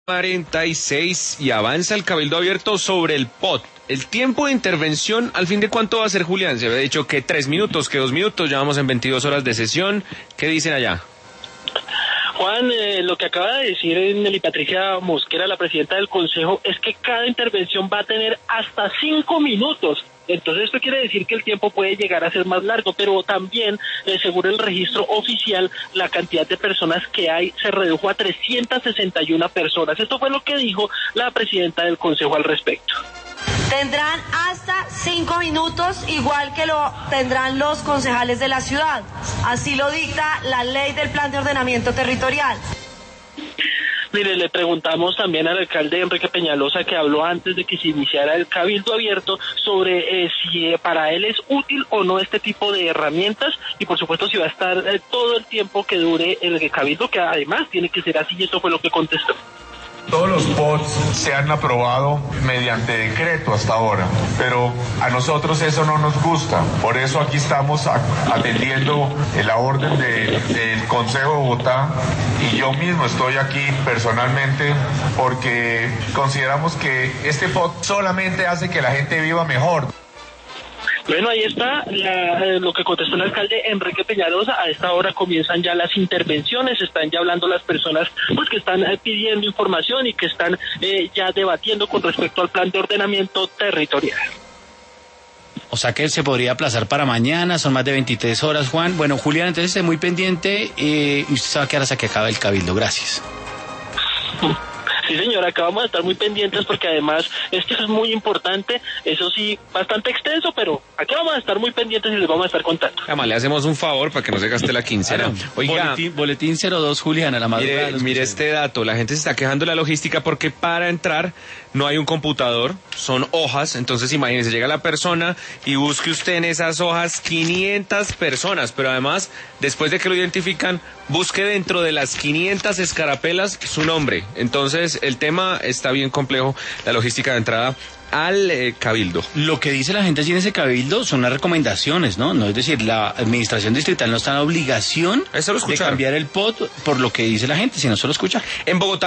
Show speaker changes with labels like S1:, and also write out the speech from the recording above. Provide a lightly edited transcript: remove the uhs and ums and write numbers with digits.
S1: 46 y avanza el Cabildo Abierto sobre el POT. El tiempo de intervención, ¿al fin de cuánto va a ser, Julián? Se había dicho que 3 minutos, que 2 minutos, ya vamos en 22 horas de sesión. ¿Qué dicen allá?
S2: Juan, lo que acaba de decir Nelly Patricia Mosquera, la presidenta del Consejo, es que cada intervención va a tener hasta 5 minutos. Entonces esto quiere decir que el tiempo puede llegar a ser más largo, pero también, según el registro oficial, la cantidad de personas que hay se redujo a 361 personas. Esto fue lo que dijo la presidenta del Consejo al respecto.
S3: Tendrán hasta 5 minutos, igual que lo tendrán los concejales de la ciudad. Así lo dicta la ley del Plan de Ordenamiento Territorial.
S2: Mire, le preguntamos también al alcalde Enrique Peñalosa, que habló antes de que se iniciara el Cabildo Abierto, sobre si para él es útil o no este tipo de herramientas, y por supuesto si va a estar todo el tiempo que dure el Cabildo, que además tiene que ser así, y eso fue lo que contestó.
S4: Todos los POTs se han aprobado mediante decreto hasta ahora, pero a nosotros eso no nos gusta. Por eso aquí estamos atendiendo la orden del Consejo de Bogotá, y yo mismo estoy aquí personalmente porque consideramos que este POT solamente hace que la gente viva mejor.
S2: Bueno, ahí está lo que contestó el alcalde Enrique Peñalosa. A esta hora comienzan ya las intervenciones, están ya hablando las personas pues que están pidiendo información y que están ya debatiendo con respecto al plan de ordenamiento territorial.
S5: O sea que se podría aplazar para mañana, son más de 23 horas, Juan. Bueno, Julián, entonces esté muy pendiente y usted se va a quedar hasta que acabe el Cabildo. Gracias.
S2: Sí, señora, acá vamos a estar muy pendientes porque además esto es muy importante, eso sí, bastante extenso, pero aquí vamos a estar muy pendientes y les vamos a estar contando.
S1: Además, le hacemos un favor para que no se gaste la quincena.
S5: Claro.
S1: Oiga,
S5: boletín 02, Julián, a la madrugada.
S1: Mire este dato, la gente se está quejando de la logística porque para entrar no hay un computador, son hojas, entonces imagínense, llega la persona y busque usted en esas hojas 500 personas, pero además, después de que lo identifican, busque dentro de las 500 escarapelas su nombre. Entonces, el tema está bien complejo, la logística de entrada al Cabildo.
S5: Lo que dice la gente allí en ese Cabildo son las recomendaciones, ¿no? No es decir, la administración distrital no está en la obligación de cambiar el POT por lo que dice la gente, sino solo escucha.
S1: En Bogotá